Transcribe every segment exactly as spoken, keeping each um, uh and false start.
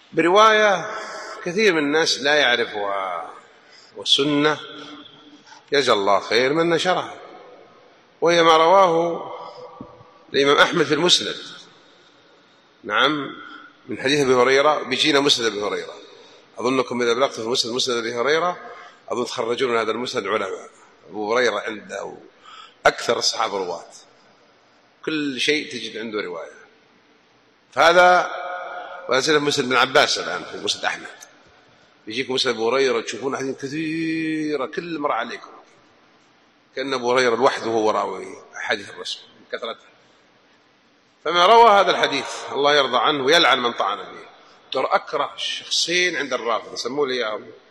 برواية كثير من الناس لا يعرفها، والسنة جزا الله خير من نشرها، وهي ما رواه الإمام أحمد في المسند. نعم، من حديث أبي هريرة. بيجينا مسند أبي هريرة، أظنكم إذا بلغت في مسند مسند أبي هريرة أظن تخرجون هذا المسند علماء. أبو هريرة عنده أكثر الصحابة رواة، كل شيء تجد عنده رواية. فهذا وأنزل مسند بن عباس الآن في مسند أحمد. يجيكم مسند أبو هريرة تشوفون حديث كثيرة كل مرة عليكم، كأن أبو هريرة لوحده هو راوي حديث الرسول من كثرته. فما روى هذا الحديث الله يرضى عنه ويلعن من طعن به. ترى أكره شخصين عند الرافضة يسموه لي يا أبو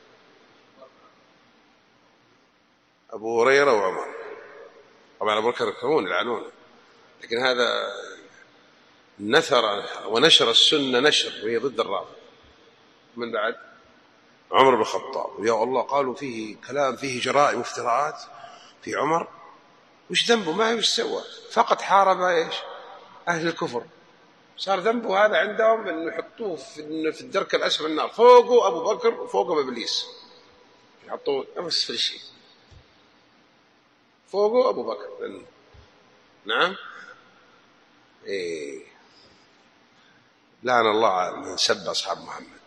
أبو هريرة وعمر. طبعا أبو بكر يكرهون يلعنون، لكن هذا نثر ونشر السنة نشر وهي ضد الرافضة. من بعد عمر بن الخطاب، يا الله قالوا فيه كلام فيه جرائم وافتراءات في عمر، وش ذنبه؟ ما وش سوى؟ فقط حارب ايش؟ اهل الكفر. صار ذنبه هذا عندهم انه يحطوه في الدرك الاسفل من النار، فوقه ابو بكر وفوقه ابليس، يحطوه نفس في الشيء، فوقه ابو بكر. نعم. إيه. لعن الله من سب اصحاب محمد.